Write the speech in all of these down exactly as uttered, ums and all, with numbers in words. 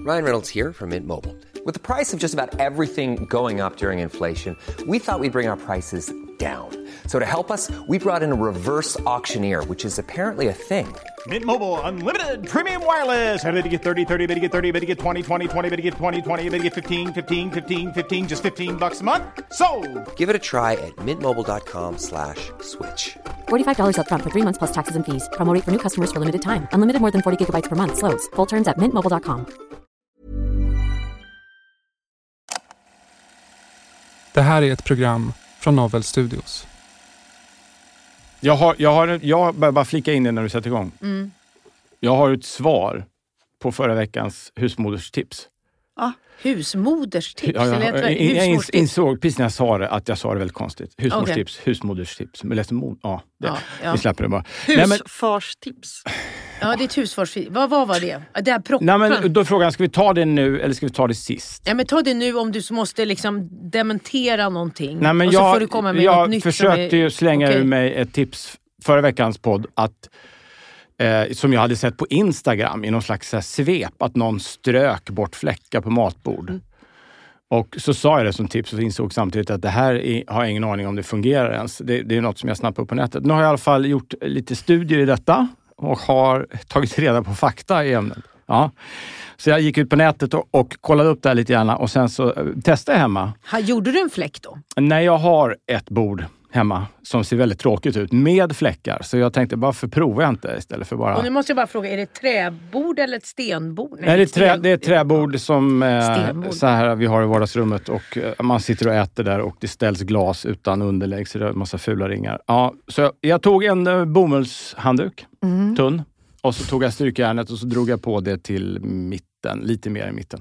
Ryan Reynolds here from Mint Mobile. With the price of just about everything going up during inflation, we thought we'd bring our prices down. So to help us, we brought in a reverse auctioneer, which is apparently a thing. Mint Mobile Unlimited Premium Wireless. How to get thirty, thirty, how to get thirty, how to get twenty, twenty, twenty, how to get twenty, twenty, how to get fifteen, fifteen, fifteen, fifteen, just fifteen bucks a month? Sold! Give it a try at mintmobile.com slash switch. forty-five dollars up front for three months plus taxes and fees. Promo rate for new customers for limited time. Unlimited more than forty gigabytes per month. Slows full terms at mint mobile dot com. Det här är ett program från Novel Studios. Jag har, jag har, jag bara, bara flika in det när du sätter igång. Mm. Jag har ett svar på förra veckans husmoderstips. Ah, husmoderstips? Ja, jag, eller jag, jag husmorstips? insåg precis när jag sa det att jag sa det väldigt konstigt. Husmorstips, Okay. husmoderstips. Men läste mod, ja, det, ja, ja. Vi släpper det bara. Husfarstips. Ja, det är ett husfarstips. Vad, vad var det? Det är proppen. Nej, men då är frågan, ska vi ta det nu eller ska vi ta det sist? Ja, men ta det nu om du måste liksom dementera någonting. Nej, men och så jag, får du komma med jag något nytt. försökte är, ju slänga okay. ur mig ett tips förra veckans podd att eh, som jag hade sett på Instagram i någon slags så här, svep att någon strök bort fläckar på matbord. Mm. Och så sa jag det som tips och insåg samtidigt att det här är, har jag ingen aning om det fungerar ens. Det, det är något som jag snappar upp på nätet. Nu har jag i alla fall gjort lite studier i detta och har tagit reda på fakta i ämnet. Ja. Så jag gick ut på nätet och, och kollade upp det här lite gärna och sen så uh, testade jag hemma. Ha, gjorde du en fläck då? Nej, jag har ett bord hemma som ser väldigt tråkigt ut med fläckar. Så jag tänkte, varför provar jag inte istället för bara... Och nu måste jag bara fråga, är det ett träbord eller ett stenbord? Nej, Nej, det, är trä, sten... det är ett träbord som eh, så här vi har i vardagsrummet och eh, man sitter och äter där och det ställs glas utan underlägg så det är en massa fula ringar. Ja, så jag, jag tog en eh, bomullshandduk, mm. tunn, och så tog jag strykjärnet och så drog jag på det till mitten, lite mer i mitten.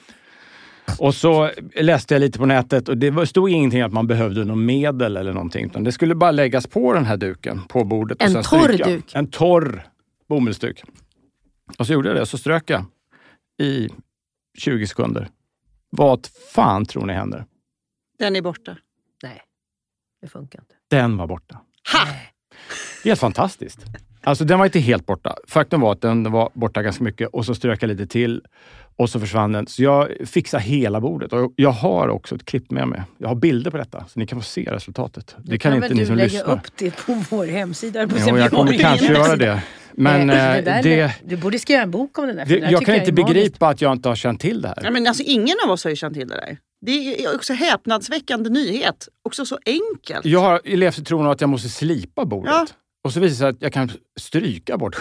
Och så läste jag lite på nätet och det stod ingenting att man behövde någon medel eller någonting. Utan det skulle bara läggas på den här duken på bordet. En och sen torr stryka. duk? En torr bomullsduk. Och så gjorde jag det. Så strök jag i tjugo sekunder. Vad fan tror ni händer? Den är borta. Nej, det funkar inte. Den var borta. Ha! Helt fantastiskt. Alltså den var inte helt borta. Faktum var att den var borta ganska mycket. Och så strök jag lite till. Och så försvann den. Så jag fixade hela bordet. Och jag har också ett klipp med mig. Jag har bilder på detta. Så ni kan få se resultatet. Det, det kan, kan inte ni som lyssnar. Du kan väl lägga upp det på vår hemsida? På jo, jag kommer kanske göra det. Men det där, det... Du borde skriva en bok om det där. Det, det jag kan jag inte begripa att jag inte har känt till det här. Ja, men alltså, ingen av oss har ju känt till det där. Det är också häpnadsväckande nyhet. Också så enkelt. Jag har levt i tron att jag måste slipa bordet. Ja. Och så visar det sig att jag kan stryka bort.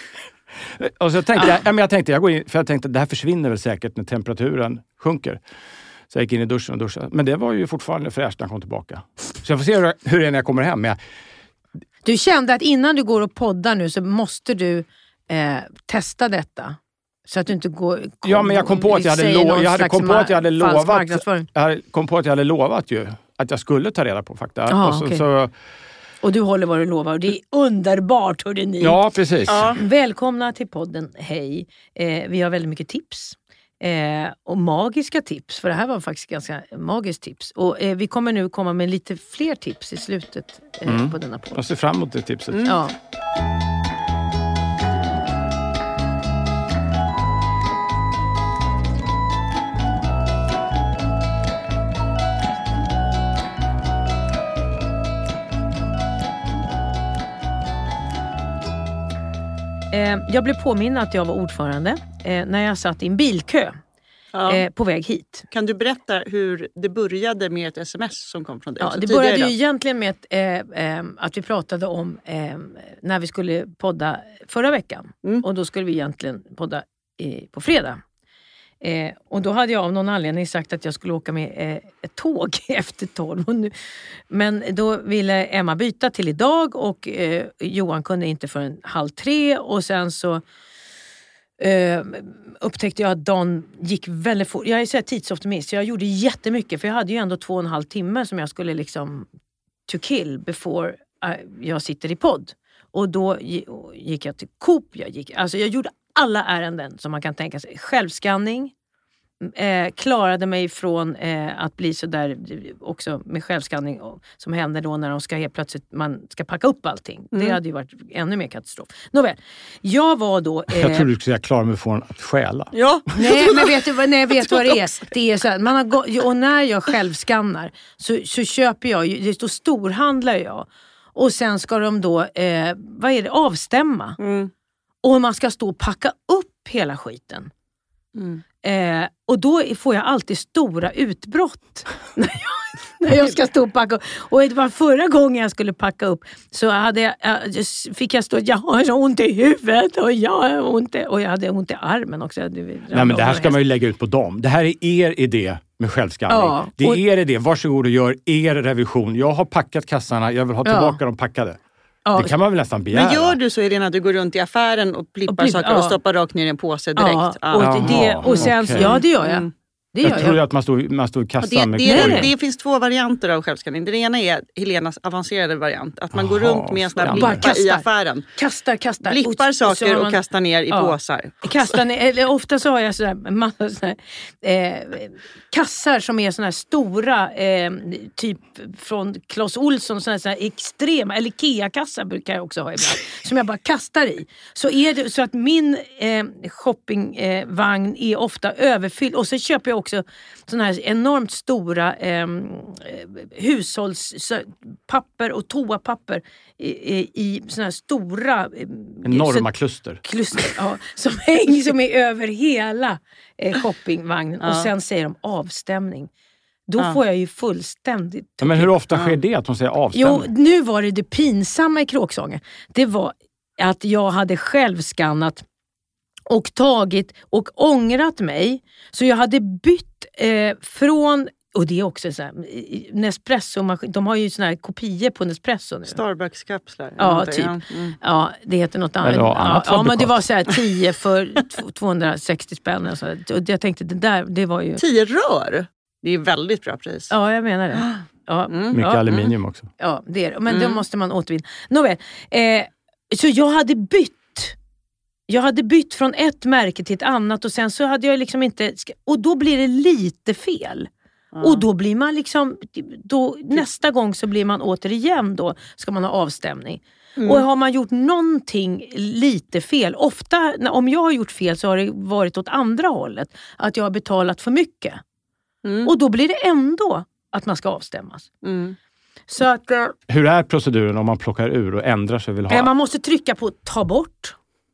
Och så tänkte ah. jag, ja, men jag tänkte, jag går in, för jag tänkte att det här försvinner väl säkert när temperaturen sjunker. Så jag gick in i duschen och duschade. Men det var ju fortfarande fräscht när jag kom tillbaka. Så jag får se hur, hur det är när jag kommer hem. Men jag... Du kände att innan du går och poddar nu så måste du eh, testa detta. Så att du inte går... Kom, ja, men jag kom på att jag hade, lo- jag hade, kom på att jag hade lovat... Jag hade, kom på att jag hade lovat ju att jag skulle ta reda på fakta. Aha, och så... okay. så Och du håller vad du lovar och det är underbart, hörde ni. Ja, precis. Ja. Välkomna till podden, hej. Eh, vi har väldigt mycket tips. Eh, och magiska tips, för det här var faktiskt ganska magiskt tips. Och eh, vi kommer nu komma med lite fler tips i slutet eh, mm. på denna podd. Jag ser fram emot det tipset. Mm. Ja. Jag blev påminna att jag var ordförande eh, när jag satt i en bilkö ja. eh, på väg hit. Kan du berätta hur det började med ett sms som kom från dig? Ja, det började ju egentligen med att, eh, eh, att vi pratade om eh, när vi skulle podda förra veckan. Mm. Och då skulle vi egentligen podda eh, på fredag. Eh, och då hade jag av någon anledning sagt att jag skulle åka med eh, ett tåg efter tolv. Och nu, men då ville Emma byta till idag och eh, Johan kunde inte förrän halv tre. Och sen så eh, upptäckte jag att dagen gick väldigt fort. Jag är så här tidsoptimist så jag gjorde jättemycket. För jag hade ju ändå två och en halv timme som jag skulle liksom to kill before jag sitter i podd. Och då gick jag till Coop. Jag, gick, alltså jag gjorde alla ärenden som man kan tänka sig. Självskanning. eh, klarade mig från eh, att bli så där också med självskanning och, som händer då när de ska helt plötsligt man ska packa upp allting. Mm. Det hade ju varit ännu mer katastrof. Nåväl, jag var då... Eh, jag trodde du skulle klara mig från att stjäla. Ja. Nej, men vet du nej, jag vet vad det är? Det är så här, man har gå- och när jag självskannar så, så köper jag, det står storhandlar jag. Och sen ska de då, eh, vad är det, avstämma. Mm. Och man ska stå och packa upp hela skiten. Mm. Eh, och då får jag alltid stora utbrott när jag, när jag ska stå och packa upp. Och det var förra gången jag skulle packa upp så hade jag, fick jag stå, jag har så ont i huvudet och jag har ont i, och jag hade ont i armen också. Nej, men det här ska man ju lägga ut på dem. Det här är er idé med självskanning. Ja, det är och, er idé. Varsågod och gör er revision. Jag har packat kassarna, jag vill ha tillbaka ja. dem packade. Ja. Det kan man väl nästan begära. Men gör du så är det när du går runt i affären och blippar och blipp, saker ja. och stoppar rakt ner i en påse direkt? Ja, ja. Och, det, och sen, okay. ja det gör jag. Mm. Det jag tror jag. att man står, man står i kassan det, med det, det, det finns två varianter av självskanning. Den ena är Helenas avancerade variant. Att man Aha, går runt med en sån här blippa i affären. Kastar, kastar. Blippar saker och, man, och kastar ner i ja, påsar. Kastar ner, eller ofta så har jag sådär, massa sådär, eh, kassar som är såna här stora, eh, typ från Clas Ohlson, såna här extrema, eller Ikea-kassar brukar jag också ha ibland. Som jag bara kastar i. Så är det så att min eh, shoppingvagn eh, är ofta överfylld. Och så köper jag också såna här enormt stora eh, hushållspapper och toapapper i, i, i såna här stora eh, enorma kluster. kluster ja, som hänger som är över hela eh, shoppingvagnen ja. och sen säger de avstämning. Då ja. får jag ju fullständigt... Ja, men hur ofta sker det att de säger avstämning? Jo, nu var det det pinsamma i Kråksången. Det var att jag hade självskannat och tagit och ångrat mig. Så jag hade bytt eh, från, och det är också så här, Nespresso, de har ju såna här kopior på Nespresso nu. Starbucks-kapslar. Ja, typ. Mm. Ja, det heter något annat. Ja, ja men det var så här tio för tvåhundrasextio spänn. Och så. Och jag tänkte, det där, det var ju... tio rör? Det är väldigt bra pris. Ja, jag menar det. Ja, mm. Mycket ja, aluminium också. Ja, det är det. Men mm. då måste man återvinna. Nåväl, eh, så jag hade bytt. Jag hade bytt från ett märke till ett annat och sen så hade jag liksom inte... Och då blir det lite fel. Mm. Och då blir man liksom... Då, nästa gång så blir man återigen då ska man ha avstämning. Mm. Och har man gjort någonting lite fel... Ofta, om jag har gjort fel så har det varit åt andra hållet. Att jag har betalat för mycket. Mm. Och då blir det ändå att man ska avstämmas. Mm. Så att, äh, hur är proceduren om man plockar ur och ändrar sig? Vill ha? Man måste trycka på ta bort.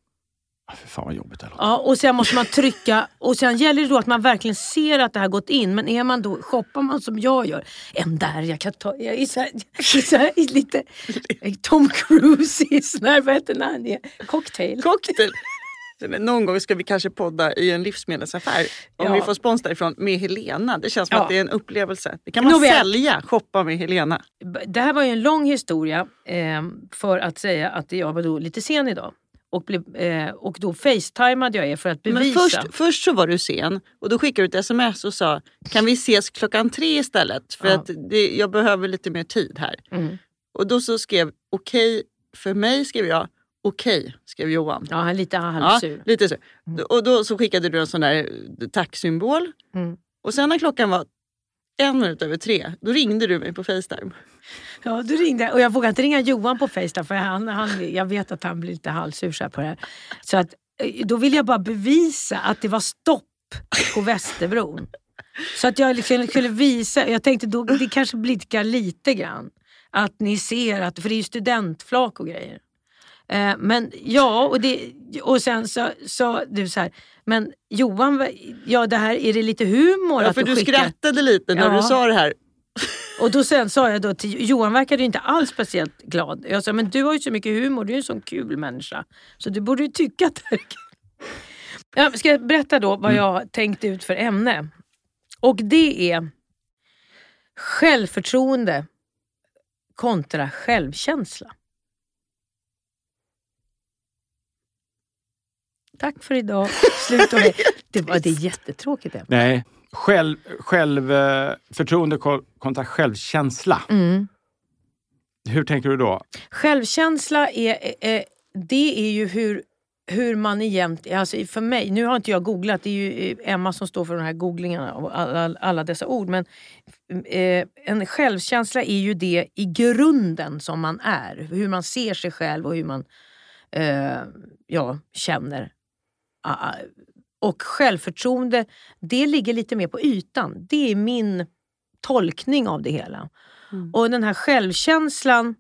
För fan vad jobbigt det låter. Ja, och sen måste man trycka. Och sen gäller det då att man verkligen ser att det har gått in. Men är man då, shoppar man som jag gör. En där, jag kan ta, jag är så här, jag är så här, lite Tom Cruise i sån här, vad heter han är? Cocktail. Cocktail. Någon gång ska vi kanske podda i en livsmedelsaffär. Om ja. vi får spons därifrån med Helena. Det känns som ja. att det är en upplevelse. Det kan man Nå, sälja, shoppa med Helena. Det här var ju en lång historia eh, för att säga att jag var då lite sen idag. Och, blev, eh, och då facetimade jag er för att bevisa. Men först, först så var du sen. Och då skickade du ett sms och sa, kan vi ses klockan tre istället? För ja. att det, jag behöver lite mer tid här. Mm. Och då så skrev, okej, okay, för mig skrev jag, okej, okay, skrev Johan. Ja, lite halvsur. Ja, lite så. Mm. Och då så skickade du en sån där tacksymbol. Mm. Och sen när klockan var en minut över tre, då ringde du mig på FaceTime. Ja, du ringde. Och jag vågade inte ringa Johan på FaceTime för han, han, jag vet att han blir lite halvsur så här på det här. Så att, då vill jag bara bevisa att det var stopp på Västerbron. Så att jag liksom skulle visa, jag tänkte då det kanske blidkar lite grann. Att ni ser att, för det är ju studentflak och grejer. Eh, men ja, och, det, och sen sa så, så, du så här, men Johan, ja det här, är det lite humor? Ja, att för du, du skickar? skrattade lite när ja. du sa det här. Och då sen sa jag då till Johan, verkade inte alls speciellt glad. Jag sa, men du har ju så mycket humor, du är ju en sån kul människa. Så du borde ju tycka att det är kul. Ja, ska jag berätta då vad jag mm. tänkt ut för ämne? Och det är självförtroende kontra självkänsla. Tack för idag. Slut med det. Det var det jättetråkigt ämne. Nej, själv, självförtroende kontra självkänsla. Mm. Hur tänker du då? Självkänsla är, är, det är ju hur hur man egentligen, alltså för mig, nu har inte jag googlat, det är ju Emma som står för de här googlingarna och alla, alla dessa ord, men eh, en självkänsla är ju det i grunden som man är, hur man ser sig själv och hur man eh, ja, känner. Och självförtroende, det ligger lite mer på ytan, det är min tolkning av det hela. Mm. Och den här självkänslan,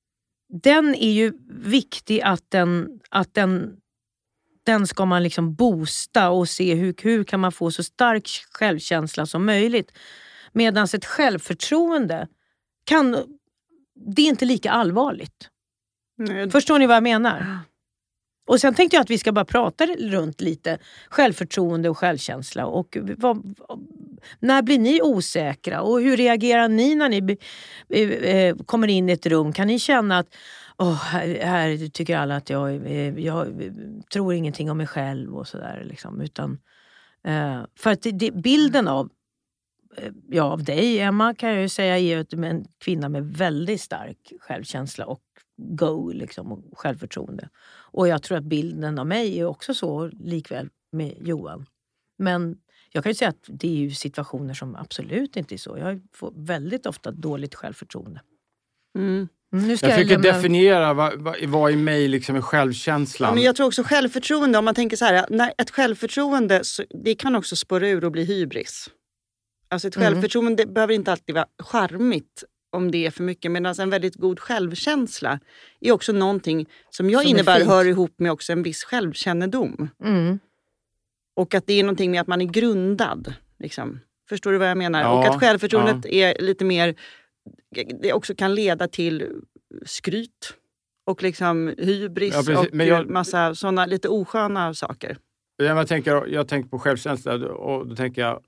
den är ju viktig att den, att den, den ska man liksom boosta och se hur, hur kan man få så stark självkänsla som möjligt. Medan ett självförtroende kan, det är inte lika allvarligt. Nej. Förstår ni vad jag menar? Och sen tänkte jag att vi ska bara prata runt lite självförtroende och självkänsla. Och vad, när blir ni osäkra? Och hur reagerar ni när ni eh, kommer in i ett rum? Kan ni känna att oh, här, här tycker alla att jag, eh, jag tror ingenting om mig själv och sådär. Liksom. Utan, eh, för att det, det, bilden av, eh, ja, av dig, Emma, kan jag ju säga är en kvinna med väldigt stark självkänsla och go liksom, och självförtroende. Och jag tror att bilden av mig är också så likväl med Johan. Men jag kan ju säga att det är ju situationer som absolut inte är så. Jag får väldigt ofta dåligt självförtroende. Mm. Nu ska jag försöker jag lämna... definiera vad, vad, vad i mig liksom är självkänslan. Ja, men jag tror också självförtroende, om man tänker så här, när ett självförtroende, det kan också spåra ur och bli hybris. Alltså ett mm. självförtroende behöver inte alltid vara charmigt om det är för mycket, medan en väldigt god självkänsla är också någonting som jag som innebär hör ihop med också en viss självkännedom. Mm. Och att det är någonting med att man är grundad. Liksom. Förstår du vad jag menar? Ja, och att självförtroendet ja. är lite mer, det också kan leda till skryt och liksom hybris ja, och jag, massa sådana lite osköna saker. Jag tänker, jag tänker på självkänsla och då tänker jag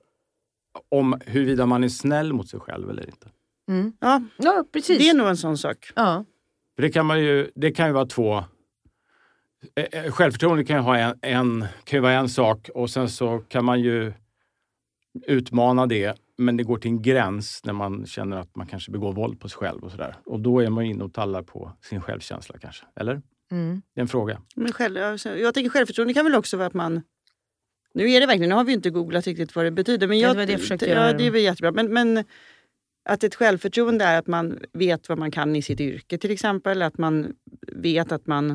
om huruvida man är snäll mot sig själv eller inte. Mm. Ja, ja, precis. Det är nog en sån sak. Ja. För det kan man ju, det kan ju vara två. Självförtroende kan ju ha en, en, kan ju vara en sak och sen så kan man ju utmana det, men det går till en gräns när man känner att man kanske begår våld på sig själv och sådär. Och då är man inne och tallar på sin självkänsla kanske, eller? Mm. Det är en fråga. Men själv, jag tänker självförtroende kan väl också vara att man, nu är det verkligen, nu har vi inte googlat riktigt vad det betyder, men jag, det var det jag försökte ja, göra. Det är väl jättebra, men, men att ett självförtroende är att man vet vad man kan i sitt yrke till exempel. Att man vet att man,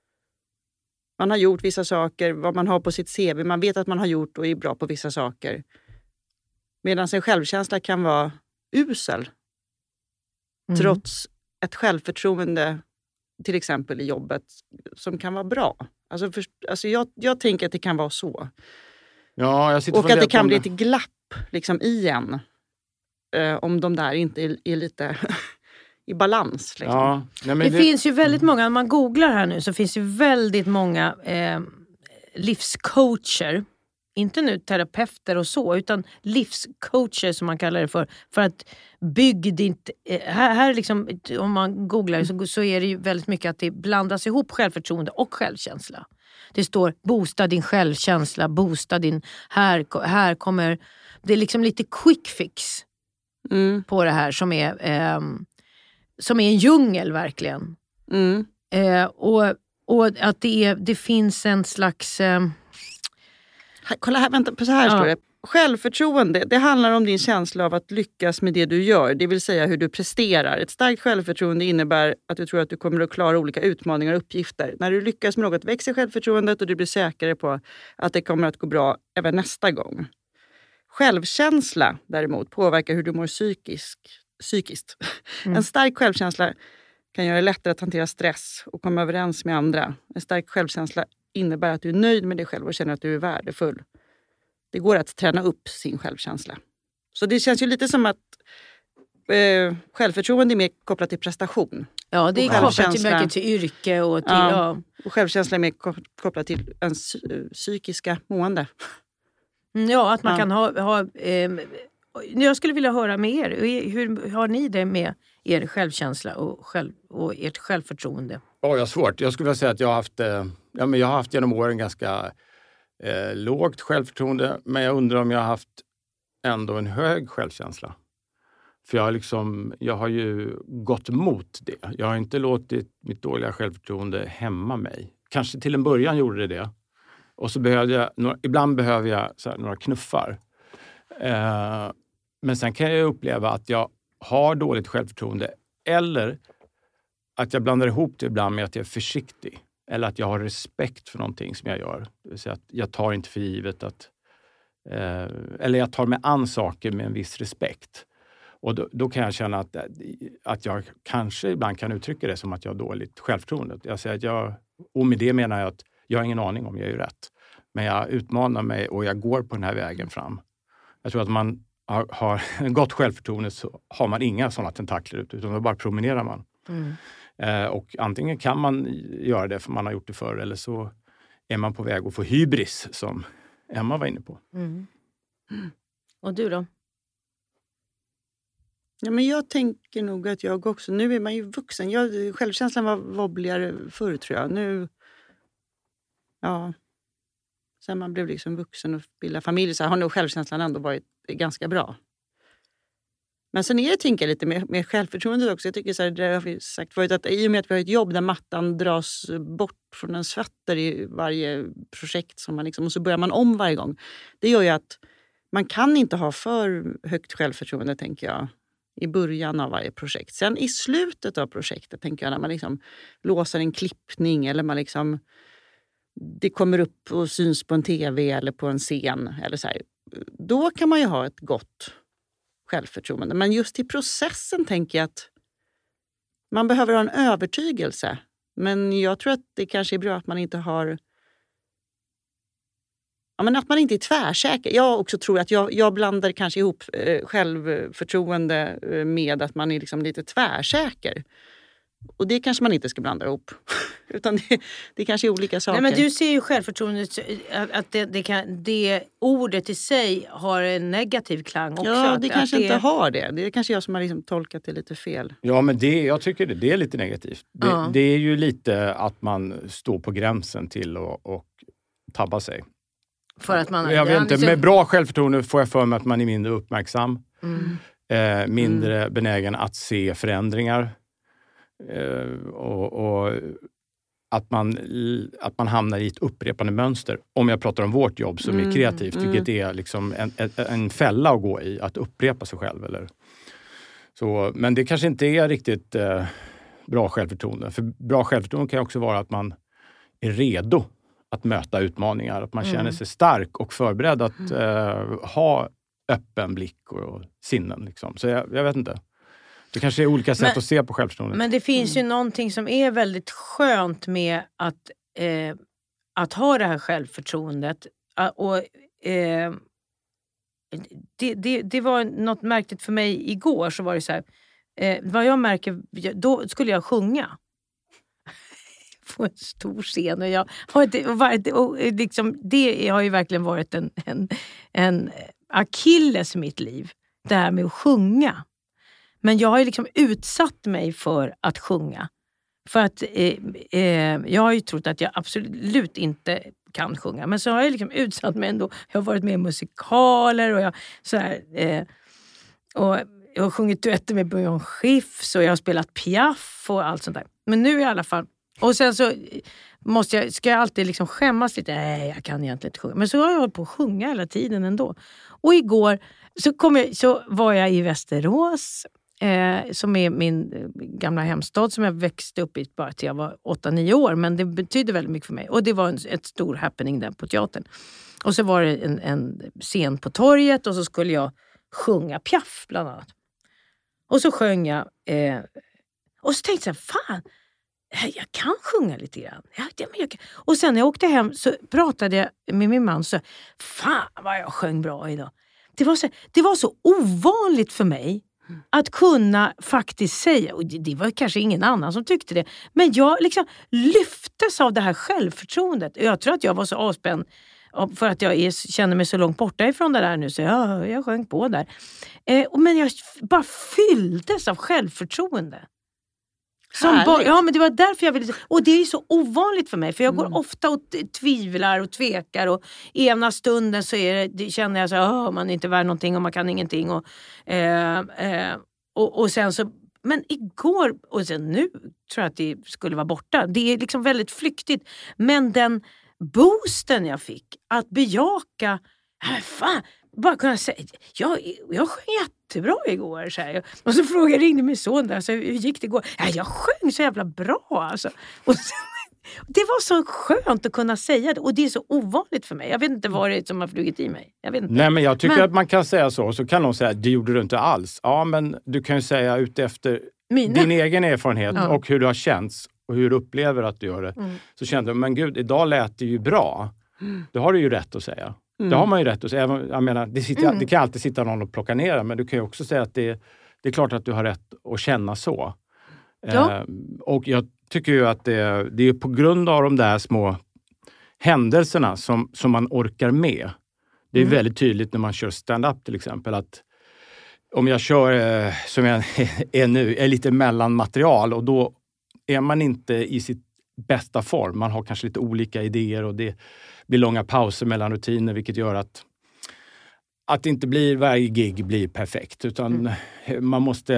man har gjort vissa saker, vad man har på sitt C V. Man vet att man har gjort och är bra på vissa saker. Medan en självkänsla kan vara usel. Mm. Trots ett självförtroende till exempel i jobbet som kan vara bra. Alltså, för, alltså jag, jag tänker att det kan vara så. Ja, jag sitter och att det kan bli ett glapp liksom, i en. Om de där inte är, är lite i balans. Liksom. Ja, nej, men det, det finns ju väldigt många, om man googlar här nu så finns ju väldigt många eh, livscoacher. Inte nu terapeuter och så, utan livscoacher som man kallar det för. För att bygg ditt... Eh, här, här liksom, om man googlar så, så är det ju väldigt mycket att det blandas ihop självförtroende och självkänsla. Det står boosta din självkänsla, boosta din... Här, här kommer... Det är liksom lite quick fix. Mm. På det här som är eh, som är en djungel verkligen. Mm. Eh, och, och att det, är, det finns en slags... Eh... Här, kolla här, vänta, på så här ja. står det. Självförtroende, det handlar om din känsla av att lyckas med det du gör. Det vill säga hur du presterar. Ett starkt självförtroende innebär att du tror att du kommer att klara olika utmaningar och uppgifter. När du lyckas med något växer självförtroendet och du blir säkrare på att det kommer att gå bra även nästa gång. Självkänsla däremot påverkar hur du mår psykisk, psykiskt. Mm. En stark självkänsla kan göra det lättare att hantera stress och komma överens med andra. En stark självkänsla innebär att du är nöjd med dig själv och känner att du är värdefull. Det går att träna upp sin självkänsla. Så det känns ju lite som att eh, självförtroende är mer kopplat till prestation. Ja, det är kopplat till mycket till yrke och till... Ja. Ja. Och självkänsla är mer kopplat till ens psykiska mående. Ja, att man ja. kan ha... ha eh, jag skulle vilja höra med er. Hur har ni det med er självkänsla och, själv, och ert självförtroende? Ja, jag har svårt. Jag skulle vilja säga att jag har haft, eh, ja, men jag har haft genom åren ganska eh, lågt självförtroende. Men jag undrar om jag har haft ändå en hög självkänsla. För jag har, liksom, jag har ju gått mot det. Jag har inte låtit mitt dåliga självförtroende hämma mig. kanske till en början gjorde det det. Och så behövde jag, några, ibland behöver jag så här, några knuffar. Eh, men sen kan jag uppleva att jag har dåligt självförtroende. Eller att jag blandar ihop det ibland med att jag är försiktig. Eller att jag har respekt för någonting som jag gör. Det vill säga att jag tar inte för givet att... Eh, eller jag tar mig an saker med en viss respekt. Och då, då kan jag känna att, att jag kanske ibland kan uttrycka det som att jag har dåligt självförtroende. Jag säger att jag, och med det menar jag att jag har ingen aning om jag är rätt. Men jag utmanar mig och jag går på den här vägen fram. Jag tror att man har, har en gott självförtroende så har man inga sådana tentakler ut. Utan då bara promenerar man. Mm. Eh, och antingen kan man göra det för man har gjort det förr. Eller så är man på väg att få hybris som Emma var inne på. Mm. Mm. Och du då? Ja, men jag tänker nog att jag också, nu är man ju vuxen. Jag, självkänslan var wobbligare förr tror jag. Nu, ja, sen man blev liksom vuxen och bildade familj så har nog självkänslan ändå varit ganska bra. Men sen är det, tänker jag, lite med, med självförtroendet också. Jag tycker så här, det har vi sagt förut, att i och med att vi har ett jobb där mattan dras bort från en fötter i varje projekt som man liksom, och så börjar man om varje gång. Det gör ju att man kan inte ha för högt självförtroende, tänker jag, i början av varje projekt. Sen i slutet av projektet, tänker jag, när man liksom låser en klippning eller man liksom, det kommer upp och syns på en tv eller på en scen eller så här, då kan man ju ha ett gott självförtroende. Men just i processen tänker jag att man behöver ha en övertygelse. Men jag tror att det kanske är bra att man inte har... Ja, men att man inte är tvärsäker. Jag också tror att jag, jag blandar kanske ihop eh, självförtroende med att man är liksom lite tvärsäker. Och det kanske man inte ska blanda ihop. Utan det, det kanske är olika saker. Nej, men du ser ju självförtroendet att det, det, kan, det ordet i sig har en negativ klang också. Ja, det att, kanske att inte det... har det. Det är kanske jag som har liksom tolkat det lite fel. Ja, men det, jag tycker det, det är lite negativt. Det, ja. det är ju lite att man står på gränsen till och, och tabbar sig. För att man... Jag vet inte, liksom... med bra självförtroende får jag för mig att man är mindre uppmärksam. Mm. Eh, mindre mm. benägen att se förändringar. Eh, och, och att man, att man hamnar i ett upprepande mönster. Om jag pratar om vårt jobb som mm. är kreativt, mm. vilket är liksom en, en, en fälla att gå i. Att upprepa sig själv. Eller så, men det kanske inte är riktigt eh, bra självförtroende. För bra självförtroende kan också vara att man är redo att möta utmaningar. Att man mm. känner sig stark och förberedd att eh, ha öppen blick och, och sinnen. Liksom. Så jag, jag vet inte. Det kanske är olika sätt men, att se på självförtroende. Men det finns mm. ju någonting som är väldigt skönt med att, eh, att ha det här självförtroendet. Och, eh, det, det, det var något märkligt för mig igår. Så var det så här, eh, vad jag märker, då skulle jag sjunga på en stor scen. Och jag har det, och liksom, det har ju verkligen varit en, en, en akilles i mitt liv. Det här med att sjunga. Men jag har ju liksom utsatt mig för att sjunga. För att eh, eh, jag har ju trott att jag absolut inte kan sjunga. Men så har jag liksom utsatt mig ändå. Jag har varit med i musikaler och jag så här, eh, och jag har sjungit duetter med Björn Skifs och jag har spelat Piaf och allt sånt där. Men nu i alla fall. Och sen så måste jag, ska jag alltid liksom skämmas lite. Nej, jag kan egentligen inte sjunga. Men så har jag hållit på att sjunga hela tiden ändå. Och igår så, kom jag, så var jag i Västerås. Eh, som är min eh, gamla hemstad som jag växte upp i bara till jag var åtta nio år. Men det betyder väldigt mycket för mig. Och det var en ett stor happening där på teatern. Och så var det en, en scen på torget och så skulle jag sjunga Piaf bland annat. Och så sjöng jag. Eh, och så tänkte jag, fan, jag kan sjunga lite grann. Ja, men jag kan. Och sen när jag åkte hem så pratade jag med min man och sa, fan vad jag sjöng bra idag. Det var så, det var så ovanligt för mig att kunna faktiskt säga, och det, det var kanske ingen annan som tyckte det, men jag liksom lyftes av det här självförtroendet. Jag tror att jag var så avspänd för att jag är, känner mig så långt borta ifrån det där nu, så jag, jag sjöng på där. Eh, men jag bara fylldes av självförtroende. Som ba- ja, men det var därför jag ville... Och det är så ovanligt för mig. För jag går mm. ofta och tvivlar och tvekar. Och i ena stunden så är det, det känner jag så att man är inte värd någonting och man kan ingenting. Och, eh, eh, och, och sen så men igår, och sen nu tror jag att det skulle vara borta. Det är liksom väldigt flyktigt. Men den boosten jag fick att bejaka, äh, fan, bara kunna säga, jag, jag sjöng jättebra igår. Så här. Och så frågade jag, ringde min son där, så hur gick det igår? Ja, jag sjöng så jävla bra alltså. Och så, det var så skönt att kunna säga det. Och det är så ovanligt för mig. Jag vet inte vad det är som har flugit i mig. Jag vet inte. Nej, men jag tycker men, att man kan säga så. Så kan någon säga, det gjorde du inte alls. Ja, men du kan ju säga ut efter mina. din egen erfarenhet ja. och hur du har känts. Och hur du upplever att du gör det. Mm. Så kände jag, men gud, idag lät det ju bra. Mm. Det har du ju rätt att säga. Mm. Det har man ju rätt att säga. Jag menar, det, sitter, mm. det kan alltid sitta någon och plocka ner det. Men du kan ju också säga att det, det är klart att du har rätt att känna så. Ja. Eh, och jag tycker ju att det, det är på grund av de där små händelserna som, som man orkar med. Det är mm. väldigt tydligt när man kör stand-up till exempel. Att om jag kör, eh, som jag är nu, är lite mellanmaterial. Och då är man inte i sitt bästa form. Man har kanske lite olika idéer och det blir långa pauser mellan rutiner, vilket gör att att det inte blir varje gig blir perfekt, utan mm. man måste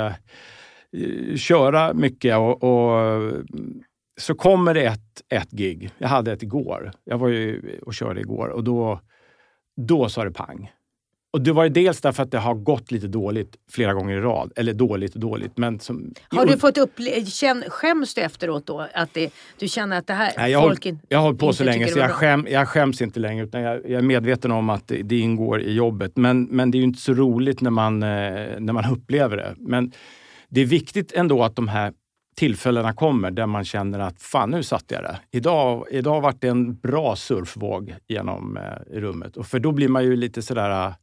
uh, köra mycket och, och så kommer det ett, ett gig. Jag hade ett igår. Jag var ju och körde igår och då då sa det pang. Och det var ju dels därför att det har gått lite dåligt flera gånger i rad. Eller dåligt och dåligt. Men som, har du fått uppleva, skäms du efteråt då? Att det, du känner att det här... Nej, jag, har, jag har hållit på så länge så jag, skäm, jag skäms inte längre. Utan jag, jag är medveten om att det, det ingår i jobbet. Men, men det är ju inte så roligt när man, när man upplever det. Men det är viktigt ändå att de här tillfällena kommer där man känner att fan, nu satt jag där. Idag, idag har varit en bra surfvåg genom eh, rummet. Och för då blir man ju lite sådär...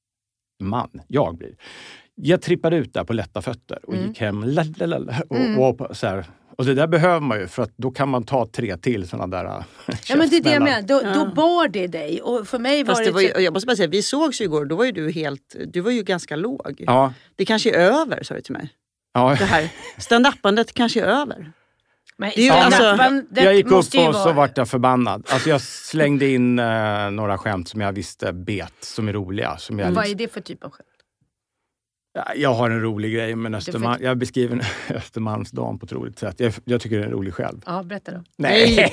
man, jag blir. Jag trippade ut där på lätta fötter och mm. gick hem lalalala, och, mm. och, och, så här. Och det där behöver man ju för att då kan man ta tre till sådana där ja, men det är det jag menar. Då, ja. då bar det dig och för mig var Fast det... det var ju, jag måste bara säga, vi sågs ju igår, då var ju du helt, du var ju ganska låg. Ja. Det kanske är över, sa du till mig. Ja. Det här stand-upandet kanske är över. Men det är ju, alltså, jag gick upp och vara... så vart jag förbannad. Alltså jag slängde in eh, några skämt som jag visste bet, som är roliga. Som jag Vad är det för typ av skämt? Jag har en rolig grej med Östermalm. För... Jag beskriver Östermalmsdagen på ett roligt sätt. Jag, jag tycker det är rolig själv. Ja, berätta då. Nej,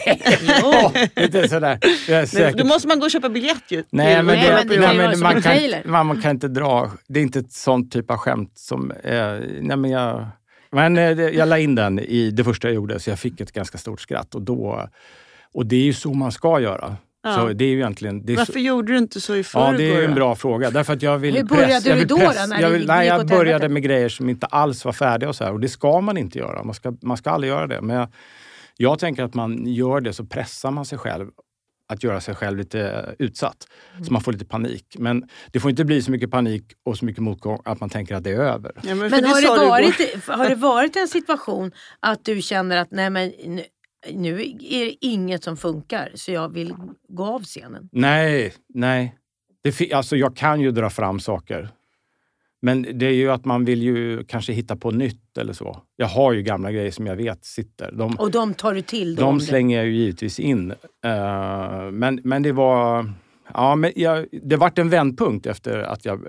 det är sådär. Då måste man gå och köpa biljett ju. Nej, men, nej, det, men, nej, men man, kan, man, man kan inte dra. Det är inte ett sånt typ av skämt som... Eh, nej, men jag... Men eh, jag la in den i det första jag gjorde så jag fick ett ganska stort skratt. Och, då, och det är ju så man ska göra. Ja. Så det är ju egentligen, det är Varför så, gjorde du inte så i förrgår? Ja, det är ju en bra fråga. Därför att jag vill Hur började press, du jag vill då? Press, När jag, vill, gick, nej, jag gick började med grejer som inte alls var färdiga och så här. Och det ska man inte göra. Man ska, man ska aldrig göra det. Men jag, jag tänker att man gör det så pressar man sig själv. Att göra sig själv lite utsatt. Mm. Så man får lite panik. Men det får inte bli så mycket panik och så mycket motgång att man tänker att det är över. Ja, men men det har, det varit, har det varit en situation att du känner att nej men nu, nu är det inget som funkar så jag vill gå av scenen? Nej, nej. Det, alltså jag kan ju dra fram saker. Men det är ju att man vill ju kanske hitta på nytt eller så. Jag har ju gamla grejer som jag vet sitter. De, och de tar du till? De slänger jag ju givetvis in. Uh, men, men det var... Ja, men jag, det vart en vändpunkt efter att jag...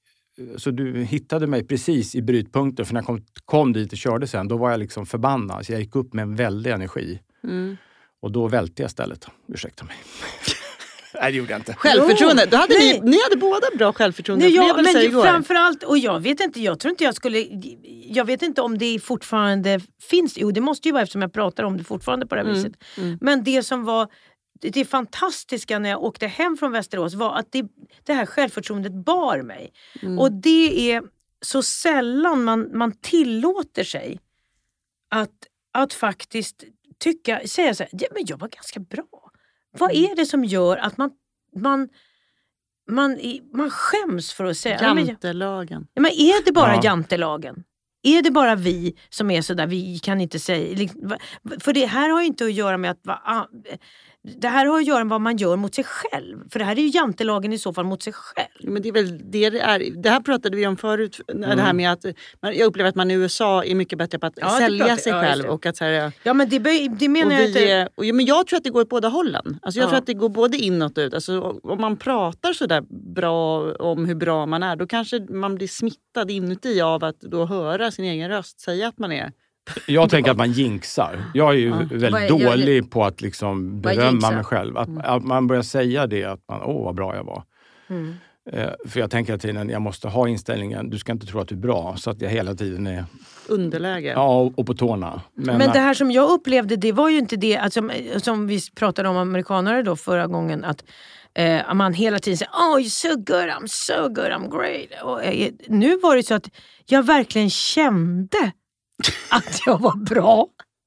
Så du hittade mig precis i brytpunkten. För när jag kom, kom dit och körde sen, då var jag liksom förbannad. Så jag gick upp med en väldig energi. Mm. Och då välte jag stället. Ursäkta mig. Nej, det gjorde jag inte. Självförtroende. Då hade ni, ni hade båda bra självförtroende. Nej, ja, men framförallt, och jag vet inte, jag tror inte jag skulle, jag vet inte om det fortfarande finns, jo det måste ju vara eftersom jag pratar om det fortfarande på det här mm. viset. Mm. Men det som var, det, det fantastiska när jag åkte hem från Västerås var att det, det här självförtroendet bar mig. Mm. Och det är så sällan man, man tillåter sig att, att faktiskt tycka, säga så här, ja, men jag var ganska bra. Vad är det som gör att man man, man, man skäms för att säga... Jantelagen. Men är det bara ja. jantelagen? Är det bara vi som är så där, vi kan inte säga... För det här har ju inte att göra med att... det här har att göra med vad man gör mot sig själv. För det här är ju jantelagen i så fall mot sig själv. Men det är väl det det är. Det här pratade vi om förut. Mm. Det här med att man, jag upplever att man i U S A är mycket bättre på att ja, sälja pratar, sig ja, själv. Och att så här, ja, men det, det menar jag inte. Och, ja, men jag tror att det går åt båda hållen. Alltså, jag ja. tror att det går både inåt och ut. Alltså, om man pratar så där bra om hur bra man är, då kanske man blir smittad inuti av att då höra sin egen röst säga att man är. Jag tänker att man jinxar. Jag är ju ja. väldigt dålig på att liksom berömma mig själv. Att, mm. att man börjar säga det, att man, åh vad bra jag var. Mm. Eh, för jag tänker att jag måste ha inställningen, du ska inte tro att du är bra. Så att jag hela tiden är... underläge. Ja, och, och på tårna. Men, Men det här som jag upplevde, det var ju inte det, alltså, som vi pratade om amerikanare då förra gången, att eh, man hela tiden säger, oh you're so good, I'm so good, I'm great. Och, eh, nu var det så att jag verkligen kände att jag var bra.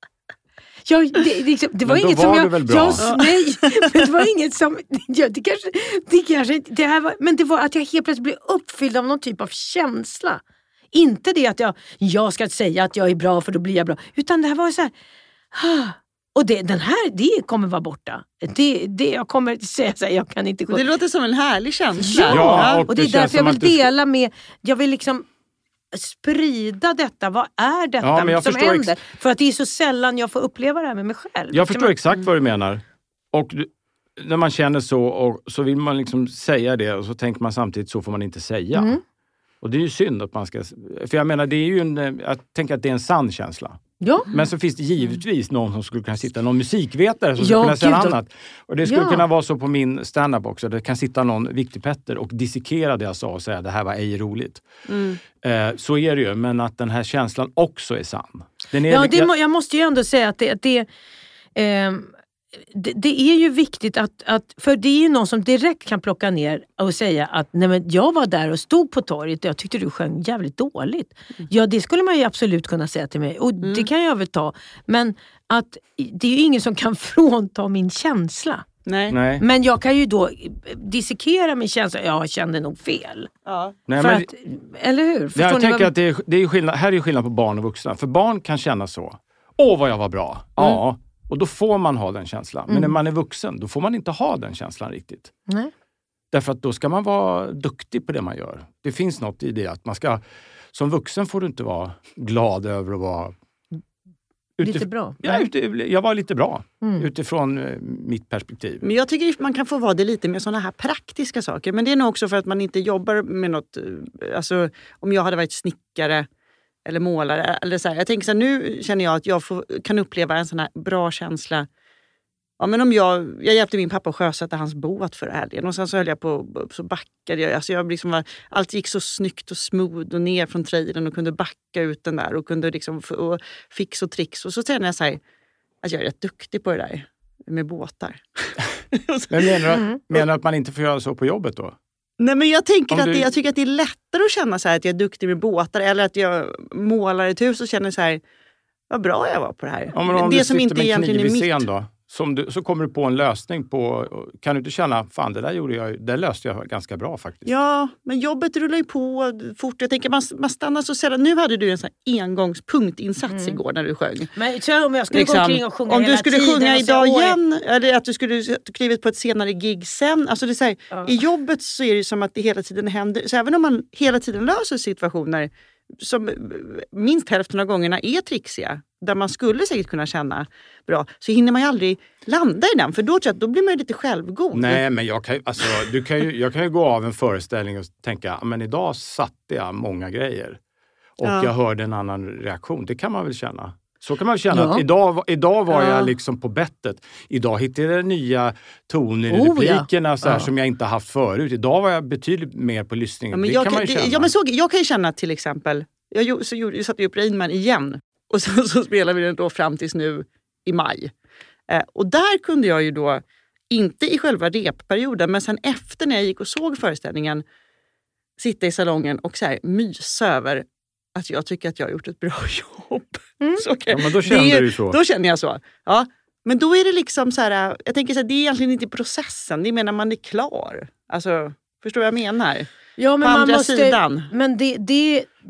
Jag, det, liksom, det var men då inget var som du jag... väl bra? Jag nej, men det var inget som... Ja, det kanske, det kanske det här var, men det var att jag helt plötsligt blev uppfylld av någon typ av känsla. Inte det att jag, jag ska säga att jag är bra för då blir jag bra. Utan det här var så här... Och det, den här, det kommer vara borta. Det, det jag kommer säga så här, jag kan inte... Det låter som en härlig känsla. Ja, ja och, och det är därför jag vill dela med... Jag vill liksom... sprida detta, vad är detta ja, som händer? Ex- för att det är så sällan jag får uppleva det här med mig själv. Jag förstår man... exakt vad du menar. Och du, när man känner så och så vill man liksom säga det och så tänker man samtidigt så får man inte säga. Mm. Och det är ju synd att man ska... För jag menar, det är ju en... Jag tänker att det är en sann känsla. Ja. Men så finns det givetvis någon som skulle kunna sitta, någon musikvetare som ja, skulle kunna säga gud, annat. Och det skulle ja. kunna vara så på min stand-up också. Det kan sitta någon viktig Petter och dissekera det jag sa och säga det här var ej roligt. Mm. Eh, så är det ju, men att den här känslan också är sann. Den är, ja, det, jag, jag måste ju ändå säga att det... Att det eh, Det, det är ju viktigt att, att, för det är ju någon som direkt kan plocka ner och säga att nej men jag var där och stod på torget och jag tyckte du sjöng jävligt dåligt. Mm. Ja, det skulle man ju absolut kunna säga till mig och mm. det kan jag väl ta. Men att det är ju ingen som kan frånta min känsla. Nej. Nej. Men jag kan ju då dissekera min känsla. Jag kände nog fel. Ja. Nej, för men, att, eller hur? Förstår jag tänker vad... att det är, det är skillnad, här är skillnad på barn och vuxna. För barn kan känna så. Åh, vad jag var bra. Mm. Ja. Och då får man ha den känslan. Men mm. när man är vuxen, då får man inte ha den känslan riktigt. Nej. Därför att då ska man vara duktig på det man gör. Det finns något i det att man ska... Som vuxen får du inte vara glad över att vara... Utif- lite bra. Ja, utif- jag var lite bra. Mm. Utifrån uh, mitt perspektiv. Men jag tycker att man kan få vara det lite med sådana här praktiska saker. Men det är nog också för att man inte jobbar med något... Alltså, om jag hade varit snickare... eller målare. Eller så här. Jag tänker så här, nu känner jag att jag får, kan uppleva en sån här bra känsla. Ja, men om jag, jag hjälpte min pappa att sjösätta hans båt för helgen. Och sen så höll jag på, så backade jag. Alltså jag liksom var, allt gick så snyggt och smooth och ner från trailern och kunde backa ut den där. Och kunde liksom och fix och tricks. Och så känner jag så här, att jag är rätt duktig på det där med båtar. Men menar du, mm. menar du att man inte får göra så på jobbet då? Nej, men jag tänker Om att du... det, jag tycker att det är lättare att känna så här att jag är duktig med båtar eller att jag målar ett hus och känner så här vad bra jag var på det här. Ja, men om det du som inte egentligen är mitt. Scen då, som du, så kommer du på en lösning på, kan du inte känna, fan det där gjorde jag, det löste jag ganska bra faktiskt. Ja, men jobbet rullar ju på fort. Jag tänker man, man stannar så sällan. Nu hade du en sån här engångspunktinsats mm. igår när du sjöng. Men så om jag skulle liksom, gå omkring och sjunga om hela du skulle tiden sjunga idag så, igen eller att du skulle klivit på ett senare gig sen. Alltså det är så här, ja. I jobbet så är det som att det hela tiden händer. Så även om man hela tiden löser situationer som minst hälften av gångerna är trixiga, där man skulle säkert kunna känna bra, så hinner man ju aldrig landa i den. För då, då blir man ju lite självgod. Nej, men jag kan, alltså, du kan ju, jag kan ju gå av en föreställning och tänka, men idag satte jag många grejer. Och ja. jag hörde en annan reaktion. Det kan man väl känna. Så kan man känna ja. att idag, idag var ja. jag liksom på bettet. Idag hittade jag nya toner i oh, replikerna ja. så här, ja. som jag inte haft förut. Idag var jag betydligt mer på lyssningen. Ja, men det jag kan kan, man ju känna. Ja, men så, jag kan ju känna till exempel, jag, så, jag satte upp Rain Man igen. Och så, så spelade vi den då fram tills nu i maj. Eh, och där kunde jag ju då, inte i själva repperioden, men sen efter när jag gick och såg föreställningen, sitta i salongen och så här mysa över att jag tycker att jag har gjort ett bra jobb. Mm. Så, okay. Ja, men då kände är, du så. Då känner jag så. Ja. Men då är det liksom så här, jag tänker så här, det är egentligen inte processen, det är när man är klar. Alltså, förstår vad jag menar? Ja, men på man andra måste, sidan. Men det, det,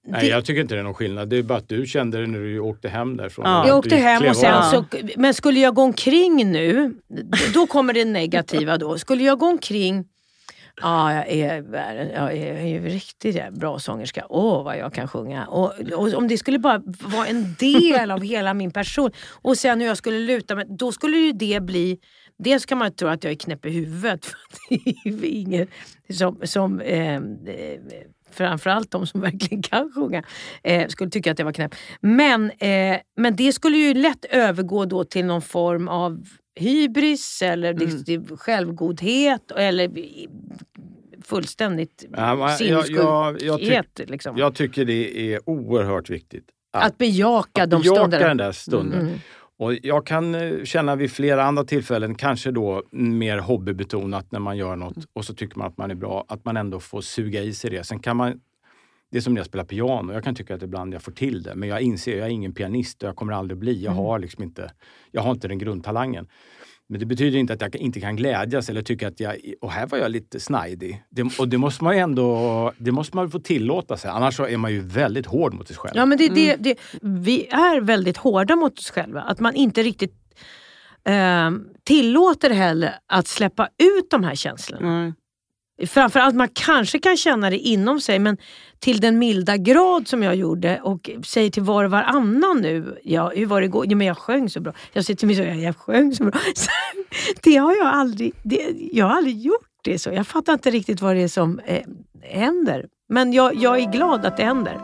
Nej, jag tycker inte det är någon skillnad. Det är bara att du kände det när du åkte hem därifrån. Ja. Jag åkte hem och sen av. så... Men skulle jag gå omkring nu, då kommer det negativa då. Skulle jag gå omkring... Ja, jag är, jag är ju riktigt bra sångerska. Åh, vad jag kan sjunga. Och, och om det skulle bara vara en del av hela min person. Och sen hur jag skulle luta mig, då skulle ju det bli... Dels kan man tro att jag är knäpp i huvudet. För det är ju ingen som... som eh, framförallt de som verkligen kan sjunga eh, skulle tycka att det var knäpp. Men, eh, men det skulle ju lätt övergå då till någon form av hybris eller mm. självgodhet eller fullständigt ja, sinneskuldhet. Jag, jag, jag, tyck, liksom. jag tycker det är oerhört viktigt. Att, att bejaka att de bejaka stunderna. den där stunden. Mm. Och jag kan känna vid flera andra tillfällen, kanske då mer hobbybetonat när man gör något och så tycker man att man är bra, att man ändå får suga i sig det. Sen kan man, det är som när jag spelar piano, jag kan tycka att ibland jag får till det, men jag inser att jag är ingen pianist och jag kommer aldrig bli. Jag har liksom inte, jag har inte den grundtalangen. Men det betyder inte att jag inte kan glädjas eller tycka att jag, och här var jag lite snajdig. Det, och det måste man ju ändå, det måste man få tillåta sig. Annars så är man ju väldigt hård mot sig själv. Ja, men det, det, det, vi är väldigt hårda mot oss själva. Att man inte riktigt eh, tillåter heller att släppa ut de här känslorna. Mm. Framförallt man kanske kan känna det inom sig, men till den milda grad som jag gjorde och säger till var och varannan nu, ja, hur var det igår? Ja, men jag sjöng så bra. Jag säger till mig så, ja, jag sjöng så bra. Så, det har jag aldrig, det, jag har aldrig gjort det så. Jag fattar inte riktigt vad det är som eh, händer. Men jag, jag är glad att det händer.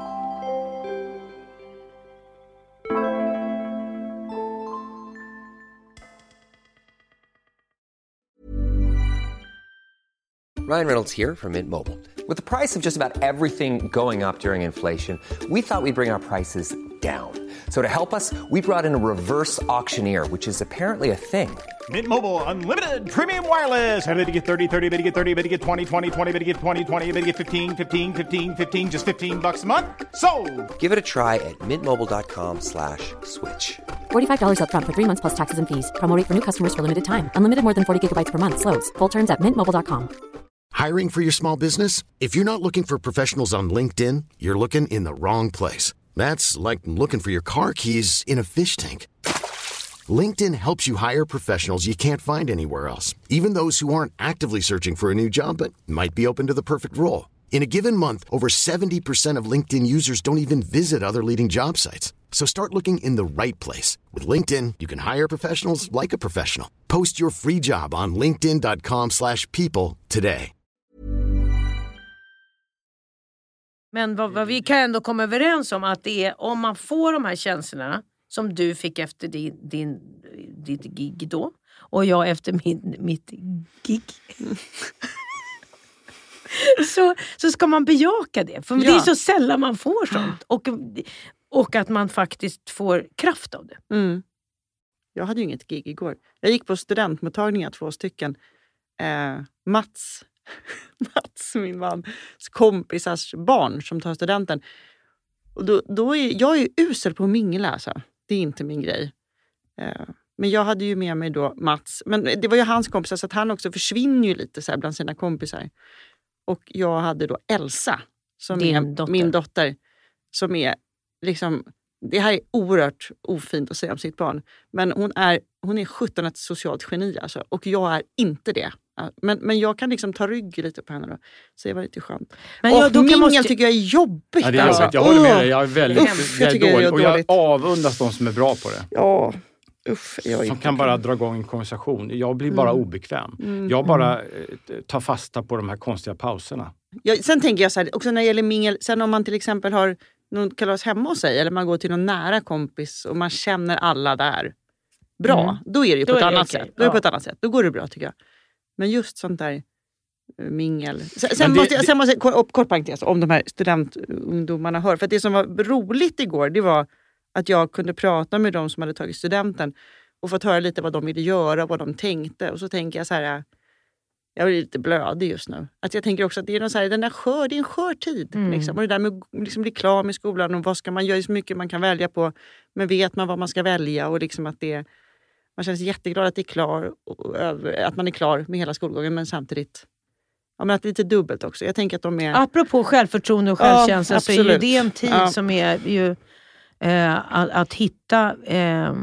Ryan Reynolds here from Mint Mobile. With the price of just about everything going up during inflation, we thought we'd bring our prices down. So to help us, we brought in a reverse auctioneer, which is apparently a thing. Mint Mobile Unlimited Premium Wireless. How to get thirty, thirty, how to get thirty, how to get twenty, twenty, twenty, how to get twenty, twenty, how to get fifteen, fifteen, fifteen, fifteen, just fifteen bucks a month? Sold! Give it a try at mintmobile.com slash switch. forty-five dollars up front for three months plus taxes and fees. Promo rate for new customers for limited time. Unlimited more than forty gigabytes per month. Slows full terms at mint mobile dot com. Hiring for your small business? If you're not looking for professionals on LinkedIn, you're looking in the wrong place. That's like looking for your car keys in a fish tank. LinkedIn helps you hire professionals you can't find anywhere else, even those who aren't actively searching for a new job but might be open to the perfect role. In a given month, over seventy percent of LinkedIn users don't even visit other leading job sites. So start looking in the right place. With LinkedIn, you can hire professionals like a professional. Post your free job on linkedin dot com slash people today. Men vad, vad vi kan ändå komma överens om att det är om man får de här känslorna som du fick efter din, din, ditt gig då och jag efter min, mitt gig så, så ska man bejaka det. För ja. Det är så sällan man får sånt och, och att man faktiskt får kraft av det. Mm. Jag hade ju inget gig igår. Jag gick på studentmottagningar, två stycken. Eh, Mats Mats, min mans kompisars barn som tar studenten. Och då, då är, jag är usel på att mingla, alltså. Det är inte min grej. Eh, men jag hade ju med mig då Mats. Men det var ju hans kompisar så att han också försvinner ju lite så här bland sina kompisar. Och jag hade då Elsa, som Din är dotter. min dotter. Som är liksom, det här är oerhört ofint att säga om sitt barn. Men hon är, hon är sjutton ett socialt geni, alltså. Och jag är inte det. Men, men jag kan liksom ta rygg lite på henne då. Så det var lite skönt. Men jag, och mingel måste... tycker jag är jobbigt. Ja, det är alltså. Jag håller med dig. Jag är väldigt Uff, jag är jag dålig. jag och jag avundas de som är bra på det. Ja. Uff, jag som kan bara dra igång en konversation. Jag blir bara mm. obekväm. Mm. Jag bara eh, tar fasta på de här konstiga pauserna. Ja, sen tänker jag så här, också när det gäller mingel. Sen om man till exempel har någon kalas hemma hos sig. Eller man går till någon nära kompis och man känner alla där. Bra. Mm. Då är det ju på ett annat okay. sätt. Då är det på ett annat sätt. Då går det bra, tycker jag. Men just sånt där mingel. Sen, sen, det, måste, jag, sen måste jag upp kort parentes om de här studentungdomarna hör. För att det som var roligt igår, det var att jag kunde prata med de som hade tagit studenten och fått höra lite vad de ville göra, vad de tänkte. Och så tänker jag så här, jag blir lite blödig just nu. Att jag tänker också att det är någon så här, den där skör, det är en skör tid. Mm. Liksom. Och det där med att liksom bli klar med skolan och vad ska man göra, så mycket man kan välja på. Men vet man vad man ska välja och liksom att det man känner sig jätteglad att det är klar och, och, att man är klar med hela skolgången, men samtidigt Ja, men att det är lite dubbelt också. Jag tänker att de är... Apropå självförtroende och självkänsla, ja, så är ju det en tid ja. som är ju eh, att, att hitta eh,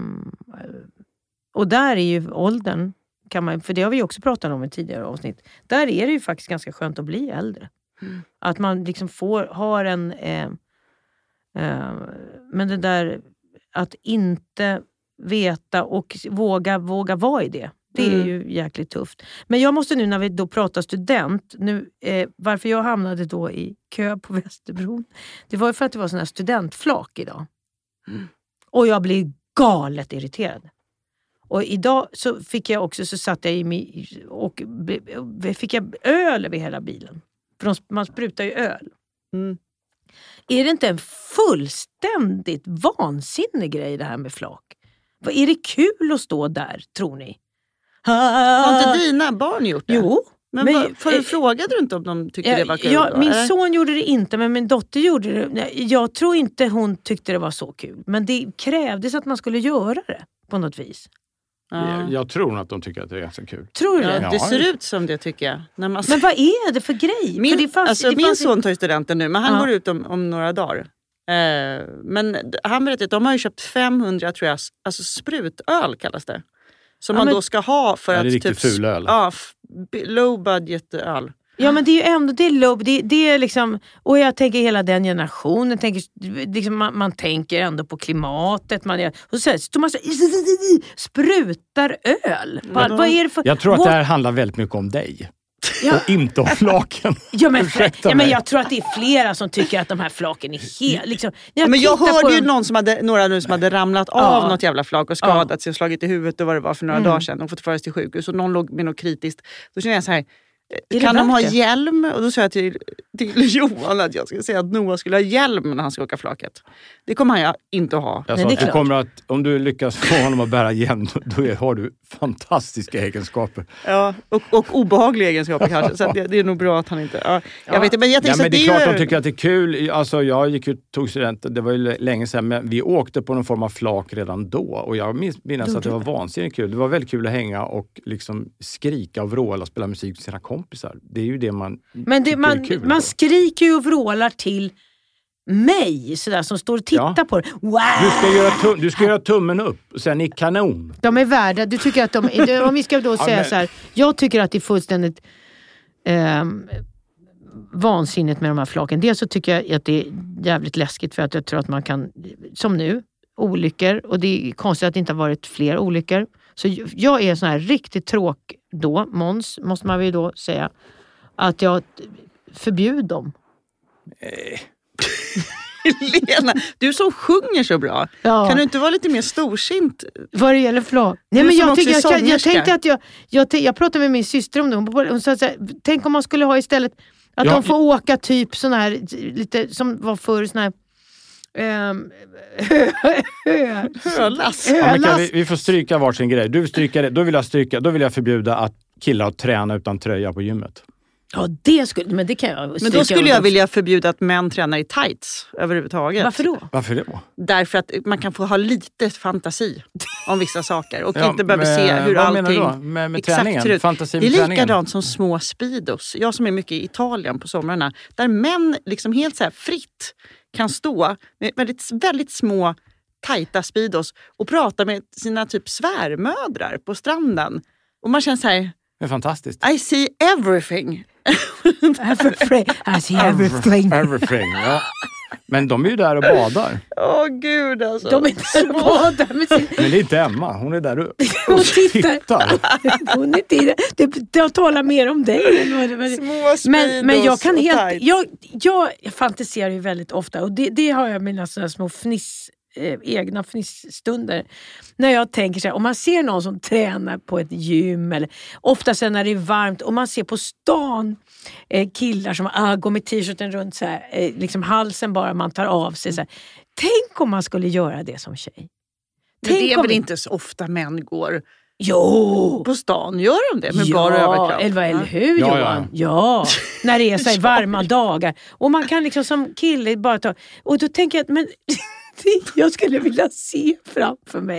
och där är ju åldern, kan man, för det har vi också pratat om i tidigare avsnitt. Där är det ju faktiskt ganska skönt att bli äldre. Mm. Att man liksom får, har en eh, eh, men det där att inte veta och våga, våga vara i det. Det är mm. ju jäkligt tufft. Men jag måste nu när vi då pratar student, nu, eh, varför jag hamnade då i kö på Västerbron, det var ju för att det var sån här studentflak idag. Mm. Och jag blev galet irriterad. Och idag så fick jag också, så satt jag i mig och fick jag öl över hela bilen. För de, man sprutar ju öl. Mm. Är det inte en fullständigt vansinnig grej det här med flak? Vad är det kul att stå där, tror ni? Har inte dina barn gjort det? Jo. Men, men vad, för, äh, frågade du inte om de tyckte äh, det var kul? Ja, då, min eller? son gjorde det inte, men min dotter gjorde det. Jag tror inte hon tyckte det var så kul. Men det krävdes att man skulle göra det på något vis. Ja. Jag, jag tror att de tycker att det är ganska kul. Tror du det? Ja, det ser ut som det, tycker jag. När man... Men vad är det för grej? Min, för det fanns, alltså, det min fanns... son tar ju studenten nu, men han ja. går ut om, om några dagar. Eh, men han berättade att de har ju köpt femhundra, tror jag, alltså sprutöl kallas det. Som ja, man men... då ska ha för ja, att... Det är riktigt typ, ful öl. Ja, low budget öl. Ja, men det är ju ändå, det är low, det, det är liksom, och jag tänker hela den generationen, tänker, liksom, man, man tänker ändå på klimatet, man är, och så står man så sprutar öl. Mm. Vad, vad är det för, jag tror att what? det här handlar väldigt mycket om dig. Ja. Och inte om flaken. Ja men, ja, men jag tror att det är flera som tycker att de här flaken är helt... Liksom, jag men jag hörde på ju dem. någon som hade, några nu som hade ramlat ja. av något jävla flak och skadat ja. sig och slagit i huvudet och vad det var för några mm. dagar sedan och fått föras till sjukhus och någon låg med något kritiskt. Då kände jag så här, kan de ha hjälm? Och då sa jag till, till Johan att jag skulle säga att Noah skulle ha hjälm när han ska åka flaket. Det kommer han inte att ha. Jag sa Nej, att du kommer att, om du lyckas få honom att bära hjälm, då är, har du fantastiska egenskaper. Ja, och, och obehagliga egenskaper kanske. Så det, det är nog bra att han inte... Ja, jag ja. vet, men jag ja, men det är det klart är... de tycker att det är kul. Alltså, jag gick ut tog studenten, det var ju länge sedan, men vi åkte på någon form av flak redan då. Och jag minns, minns att det var vansinnigt kul. Det var väldigt kul att hänga och liksom skrika och vråla och spela musik med sina kompisar. Det är ju det man men det, man, kul man skriker ju och vrålar till mig sådär, som står och tittar ja. på det. Wow! Du ska, göra tum, du ska göra tummen upp och sen i kanon. De är värda. Du tycker att de, om vi ska då säga ja, men... så här, jag tycker att det är fullständigt eh, vansinnigt med de här flaken. Dels så tycker jag att det är jävligt läskigt för att jag tror att man kan, som nu, olyckor, och det är konstigt att det inte har varit fler olyckor. Så jag är sån här riktigt tråk då, Måns, måste man ju då säga, att jag förbjuder dem. Nej. Lena, du som sjunger så bra. Ja. Kan du inte vara lite mer storsint? Vad det gäller flak? Nej, men jag, tycker, jag, jag tänkte att jag, jag, jag pratade med min syster om det. Hon, hon sa så här, tänk om man skulle ha istället att ja. de får åka typ sån här, lite som var förr sån här Um, Hölass. Ja, men kan vi, vi får stryka varsin grej. Du stryker det, då vill jag stryka, då vill jag förbjuda att killar att träna utan tröja på gymmet. Ja, det skulle, men det kan jag Men då skulle jag vilja förbjuda att män tränar i tights överhuvudtaget. Varför då? Varför då? Därför att man kan få ha lite fantasi om vissa saker och ja, inte behöva med, se hur vad allting menar du då? Med, med träningen? Fantasi med det är träningen. likadant som små speedos. Jag som är mycket i Italien på somrarna, där män liksom helt så här fritt kan stå med väldigt, väldigt små tajta speedos och prata med sina typ svärmödrar på stranden. Och man känner så här, det är fantastiskt. I see everything. everything. I see everything. Everything, ja. Men de är ju där och badar. Åh oh, gud alltså. De är där och badar med sin... Men det är inte Emma, hon är där och hon tittar. tittar. Hon är inte det, jag talar mer om dig. Små men, men jag kan helt... Jag, jag, jag fantiserar ju väldigt ofta och det, det har jag mina sådana små fniss... Eh, egna fnissstunder när jag tänker så här, om man ser någon som tränar på ett gym eller ofta sen när det är varmt och man ser på stan eh, killar som ah, går med t-shirten runt så här, eh, liksom halsen bara man tar av sig så här. Tänk om man skulle göra det som tjej. Men det är väl vi... inte så ofta män går jo. På stan, gör de det med ja, bara överkropp? Eller, eller hur ja, Johan? Ja, ja. När det är så här varma dagar och man kan liksom som kille bara ta och då tänker jag att men jag skulle vilja se framför mig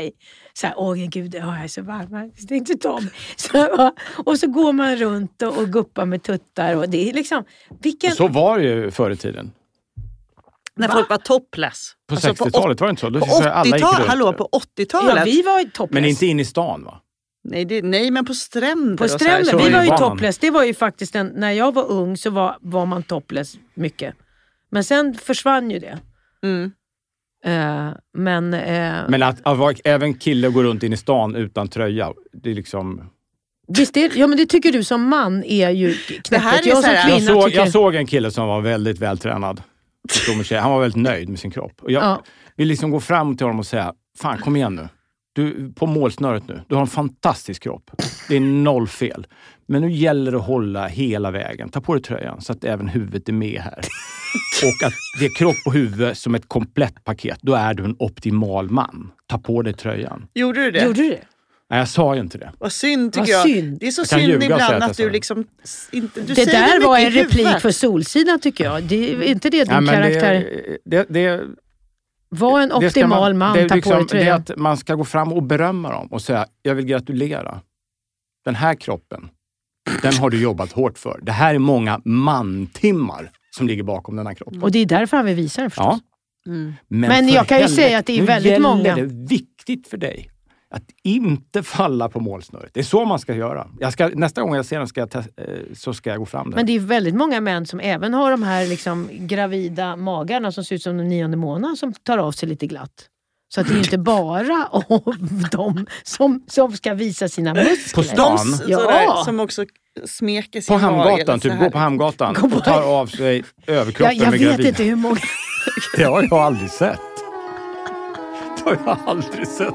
Så här, åh gud, jag är så varm. Det är inte Tom. Så, och så går man runt och, och guppar med tuttar. Och det är liksom, vilken... Så var det ju förr i tiden. När Va? folk var topless. På Alltså sextiotalet var det inte så. Då På så alla gick åttiotalet, runt. hallå, på åttiotalet. Ja, vi var ju topless. Men inte in i stan, va? Nej, det, nej, men på stränder. På och så här. stränder, så vi är var ju banan. topless. Det var ju faktiskt en, när jag var ung så var, var man topless mycket. Men sen försvann ju det. Mm. Uh, men uh, Men att, att vara även kille går runt in i stan utan tröja, det är liksom... visst är, ja men det tycker du som man är ju knäppet. Det här är jag så som här- kvinna Jag såg, tycker... jag såg en kille som var väldigt vältränad. Han var väldigt nöjd med sin kropp. Och jag Ja. vill liksom gå fram till honom och säga, fan kom igen nu. Du på målsnöret nu. Du har en fantastisk kropp. Det är noll fel. Men nu gäller det att hålla hela vägen. Ta på dig tröjan så att även huvudet är med här. Och att det är kropp och huvud som ett komplett paket. Då är du en optimal man. Ta på dig tröjan. Gjorde du det? Gjorde du det? Nej, jag sa ju inte det. Vad synd tycker Vad jag. synd. Det är så Jag kan synd ljuga och säga ibland att jag att sa du det. liksom inte... Du Det säger där mycket var i en replik huvudet. för Solsidan tycker jag. Det är inte det din Ja, men karaktär... Det, det, det, Var en det ska optimal man, det är ta liksom, på dig det är tröjan. att man ska gå fram och berömma dem och säga, jag vill gratulera. Den här kroppen, den har du jobbat hårt för. Det här är många mantimmar som ligger bakom den här kroppen. Och det är därför han vill visa den förstås. Ja. Mm. Men för jag kan ju helvete, säga att det är nu väldigt gäller många. det viktigt för dig att inte falla på målsnöret. Det är så man ska göra. Jag ska, nästa gång jag ser den ska jag te- eh, så ska jag gå fram där. Men det är väldigt många män som även har de här liksom gravida magarna som ser ut som den nionde månaden som tar av sig lite glatt. Så att det är inte bara av de som, som ska visa sina muskler. På stan? De s- Ja. sådär, som också smeker sin På mage Hamngatan, eller så typ här. gå på Hamngatan Gå på- och tar av sig jag överkroppen jag med vet gravid. inte hur många... Det har jag aldrig sett. Det har jag aldrig sett.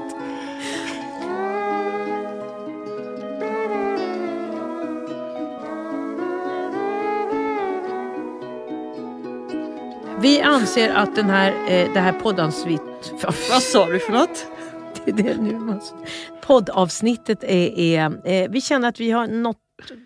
Vi anser att den här, eh, det här poddavsnitt... Vad sa du för något? Det är det nu måste... Poddavsnittet är... är eh, vi känner att vi har nått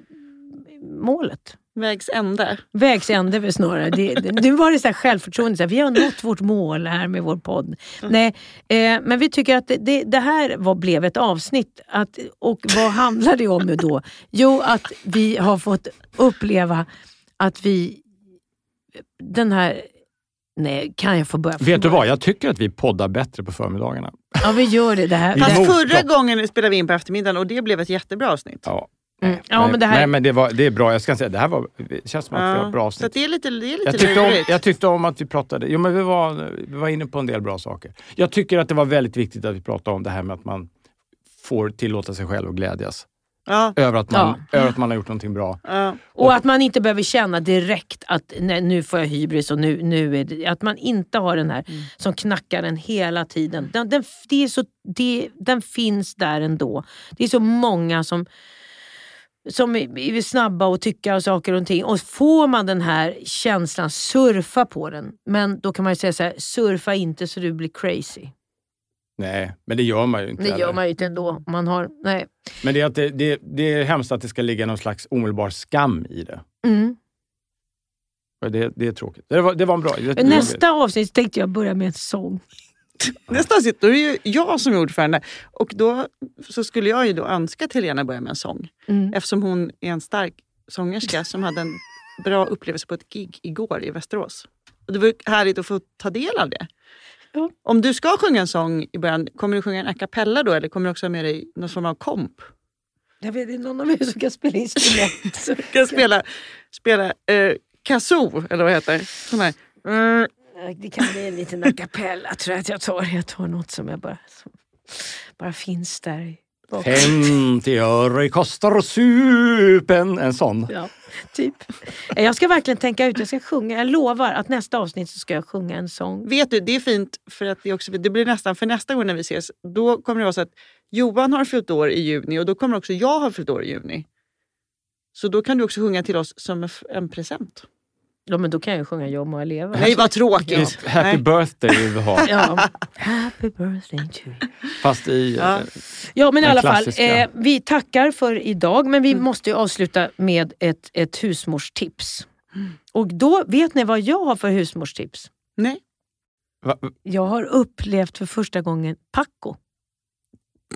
målet. Vägs ände. Vägs ände väl snarare. Det, det, nu var det så här självförtroende. Så här, vi har nått vårt mål här med vår podd. Mm. Nej, eh, men vi tycker att det, det, det här var, blev ett avsnitt. Att, och vad handlar det om nu då? Jo, att vi har fått uppleva att vi... Den här... Nej, kan jag få börja? Vet du vad? Jag tycker att vi poddar bättre på förmiddagarna. Ja, vi gör det. det här. Vi Fast mot- förra gången spelade vi in på eftermiddagen och det blev ett jättebra avsnitt. Ja. Mm. Ja, men det här... Nej, men det, var, det är bra. Jag ska säga, det här var, det känns som att vi har ett bra Så avsnitt. att det är lite, det är lite Jag tyckte, om, lurigt. jag tyckte om att vi pratade, jo men vi var, vi var inne på en del bra saker. Jag tycker att det var väldigt viktigt att vi pratade om det här med att man får tillåta sig själv att glädjas. Ja. Över att man, Ja. över att man har gjort någonting bra. Ja. Och att man inte behöver känna direkt att nej, nu får jag hybris och nu, nu är det... Att man inte har den här Mm. som knackar den hela tiden. Den, den, det är så, det, den finns där ändå. Det är så många som, som är, är snabba och tycka och saker och ting. Och får man den här känslan, surfa på den. Men då kan man ju säga så här, surfa inte så du blir crazy. Nej, men det gör man ju inte. Det gör heller. man ju inte ändå. Man har, nej. Men det är, att det, det, det är hemskt att det ska ligga någon slags omedelbar skam i det. Mm. Det, det är tråkigt. Det var, det var en bra. Det, Nästa avsnitt tänkte jag börja med en sång. Nästa avsnitt, då är det ju jag som är ordförande. Och då så skulle jag ju då önska att Helena börjar med en sång. Mm. Eftersom hon är en stark sångerska som hade en bra upplevelse på ett gig igår i Västerås. Och det var härligt att få ta del av det. Ja. Om du ska sjunga en sång i början, kommer du sjunga en a cappella då? Eller kommer du också ha med dig någon form av komp? Jag vet inte någon av er som kan spela instrument. Så- Ska jag spela, spela eh, kazoo, eller vad heter det? Sån här. Mm. Det kan bli en liten a cappella tror jag att jag tar. Jag tar något som jag bara, som bara finns där. bak. femtio öre kostar supen. En sån. Ja, typ. Jag ska verkligen tänka ut, jag ska sjunga. Jag lovar att nästa avsnitt så ska jag sjunga en sång. Vet du, det är fint för att det, är också, det blir nästan för nästa gång när vi ses. Då kommer det vara så att Johan har fyllt år i juni och då kommer också jag ha fyllt år i juni. Så då kan du också sjunga till oss som en present. Ja, men då kan jag sjunga Jag må leva. Nej, vad tråkigt. Ja. Happy Nej. birthday vill vi ha. Ja. Happy birthday to you. Fast i... Ja. eh, Ja, men i Den alla fall. klassiska. Eh, vi tackar för idag, men Mm. vi måste ju avsluta med ett, ett husmorstips. Och då, vet ni vad jag har för husmorstips? Nej. va, Jag har upplevt för första gången Paco.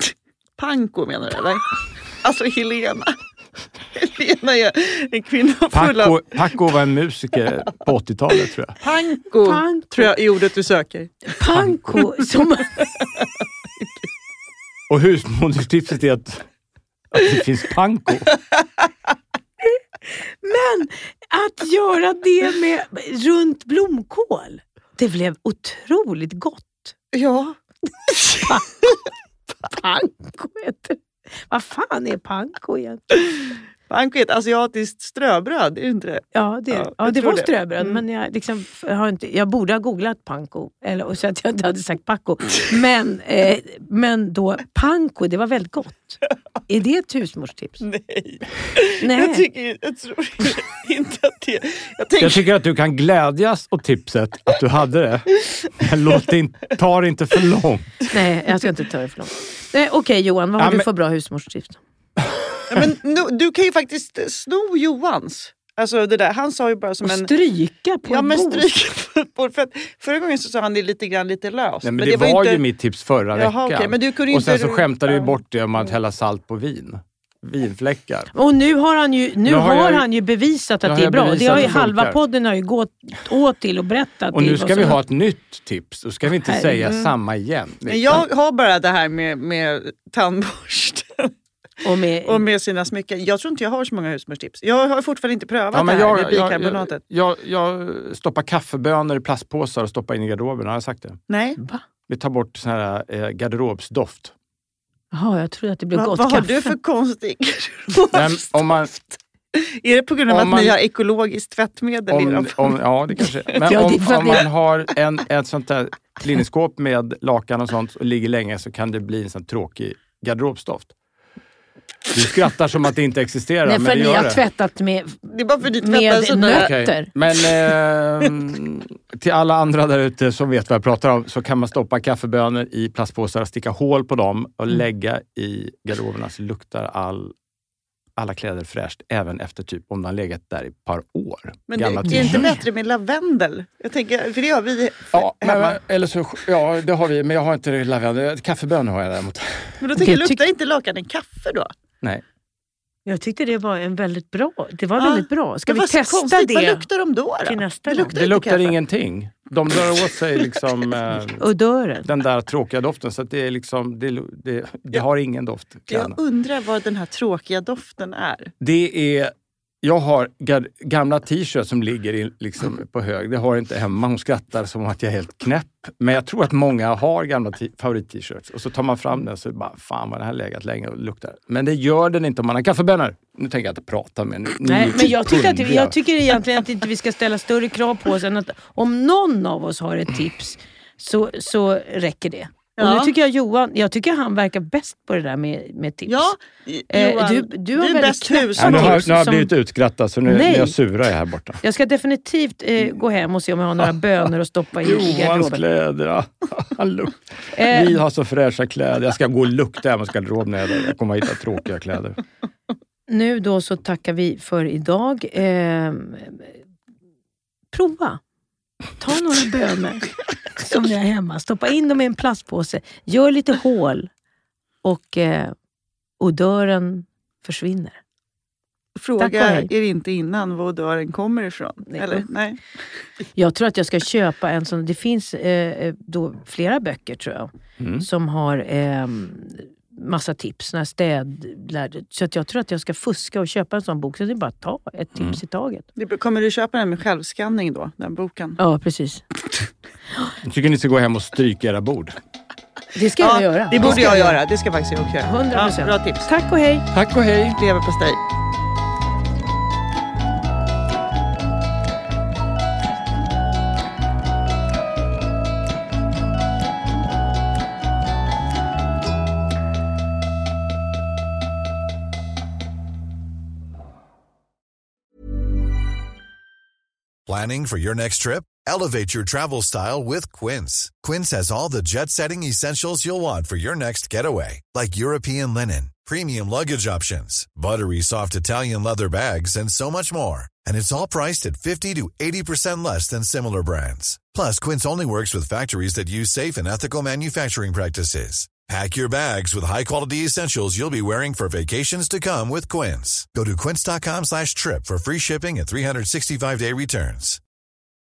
Panko menar du, eller? Alltså Helena. Helena är en kvinna full Paco, av... Paco var en musiker på åttiotalet, tror jag. Panko, Panko. tror jag är ordet du söker. Panko som... Och husmoderstipset är att, att det finns panko. Men att göra det med runt blomkål, det blev otroligt gott. Ja. Panko heter det. Vad fan är panko egentligen? Panko är ett asiatiskt ströbröd, är det inte det? Ja, det, Ja, ja, jag det tror var det. ströbröd, Mm. men jag, liksom, har inte, jag borde ha googlat panko, eller, och så att jag inte hade sagt paco. Men, eh, men då, panko, det var väldigt gott. Är det ett husmorstips? Nej. Nej. Jag, tycker, jag tror inte att det... Jag tänker, Jag tycker att du kan glädjas åt tipset att du hade det. Men låt det inte, ta det inte för långt. Nej, jag ska inte ta det för långt. Nej, okej Johan, vad har Ja, du men- för bra husmorstips? ja, men nu, du kan ju faktiskt sno Johans. Alltså det där, han sa ju bara som Och en... stryka på Ja, ett men bord. stryk på ett bord. För att förra gången så sa han det lite grann lite löst. Nej, men det, var, inte... ju mitt tips förra Jaha, veckan. okej, men du kunde ju och sen inte- så skämtade vi bort det om att hälla salt på vin. Vinfläckar. Och nu har han ju, nu Nu har har jag- han ju bevisat Nu att har det är jag bra. bevisat Det har ju att det halva funkar. podden har ju gått åt till och berättat. Och det nu vad ska som- vi ha ett nytt tips. Då ska vi inte Herregud. säga samma igen. Men jag har bara det här med, med tandborsten Och med, och med sina smycken. Jag tror inte jag har så många husmorstips. Jag har fortfarande inte prövat Ja, men det här jag, med jag, jag, bikarbonatet. jag, jag stoppar kaffebönor i plastpåsar och stoppar in i garderoben. Har jag sagt det? Nej. Va? Vi tar bort sån här eh, garderobsdoft. Jaha, jag trodde att det blev Va, gott vad har kaffe. du för konstig... Men om man, Är det på grund av Om att man- ni har ekologiskt tvättmedel i era om, om, ja, det kanske Men Ja, det är om, för att om ni- man har en, ett sånt där lineskåp med lakan och sånt och ligger länge så kan det bli en sån tråkig garderobsdoft. Du skrattar som att det inte existerar, Nej, men för det ni gör har det. tvättat med, Det är bara för ditt med tvättar nöt. Okej. Nötter. Men eh, till alla andra där ute som vet vad jag pratar om så kan man stoppa kaffebönor i plastpåsar, sticka hål på dem och Mm. lägga i garderoberna så luktar all, alla kläder fräscht även efter typ om de har legat där i ett par år. Men det, Gamla det är inte t-shirts. bättre med lavendel. Jag tänker, för det har vi Ja, hemma. men, eller så, ja, det har vi, men jag har inte lavendel. Kaffebönor har jag däremot. Men då tänker jag, Det tyck- luktar inte lakanen kaffe då? Nej. Jag tyckte det var en väldigt bra. Det var Ja. väldigt bra. Ska Men vi vad testa konstigt, det? Vad luktar de då? då? till nästa det gång? luktar, Det inte luktar kaffe. ingenting. De drar åt sig liksom eh, Odören. den där tråkiga doften så att det är liksom, det, det, det Ja. har ingen doft. kläderna. Jag undrar vad den här tråkiga doften är. Det är, jag har gar, gamla t-shirts som ligger i, liksom, på hög. Det har jag inte hemma. Hon skrattar som att jag är helt knäpp. Men jag tror att många har gamla t- favorit-t-shirts. Och så tar man fram den så bara, fan vad den här legat länge och luktar. Men det gör den inte om man har kaffebönor. Nu tänker jag inte prata med nu. Ni är Nej, ju men jag tycker, att, kundiga. jag tycker egentligen att inte vi ska ställa större krav på oss än att om någon av oss har ett tips så, så räcker det. Ja. Och nu tycker jag Johan, jag tycker han verkar bäst på det där med, med tips. Ja, Eh, Johan, du- du har är väldigt bäst knäppt hus. Ja, nu har, tips nu har jag som- blivit utskrattad så nu, Nej. nu är jag sura här borta. Jag ska definitivt eh, gå hem och se om jag har några bönor att stoppa in i Johans garderoben. kläder, ja. Han luk- Eh. Vi har så fräscha kläder. Jag ska gå och lukta hemma i garderoben när jag är där. Jag kommer att hitta tråkiga kläder. Nu då så tackar vi för idag. Eh, prova. Ta några bönor som ni har hemma. Stoppa in dem i en plastpåse. Gör lite hål. Och eh, odören försvinner. Tack och Fråga hej. er inte innan var odören kommer ifrån. Nej. Eller? Nej. Jag tror att jag ska köpa en sån. Det finns eh, då flera böcker tror jag. Mm. Som har eh, massa tips. Såna här städlärde. Så att jag tror att jag ska fuska och köpa en sån bok. Så det är bara att ta ett tips Mm. i taget. Det- Kommer du köpa den med självskanning då? Den boken? Ja, precis. Jag tycker ni ska gå hem och stryka era bord. Det ska jag göra. det borde ska jag göra. Det ska faktiskt jag också göra. hundra procent. Ja, bra tips. Tack och hej. Tack och hej! Leverpastej. Planning for your next trip? Elevate your travel style with Quince. Quince has all the jet-setting essentials you'll want for your next getaway, like European linen, premium luggage options, buttery soft Italian leather bags, and so much more. And it's all priced at fifty to eighty percent less than similar brands. Plus, Quince only works with factories that use safe and ethical manufacturing practices. Pack your bags with high-quality essentials you'll be wearing for vacations to come with Quince. Go to quince dot com slash trip for free shipping and three sixty-five day returns.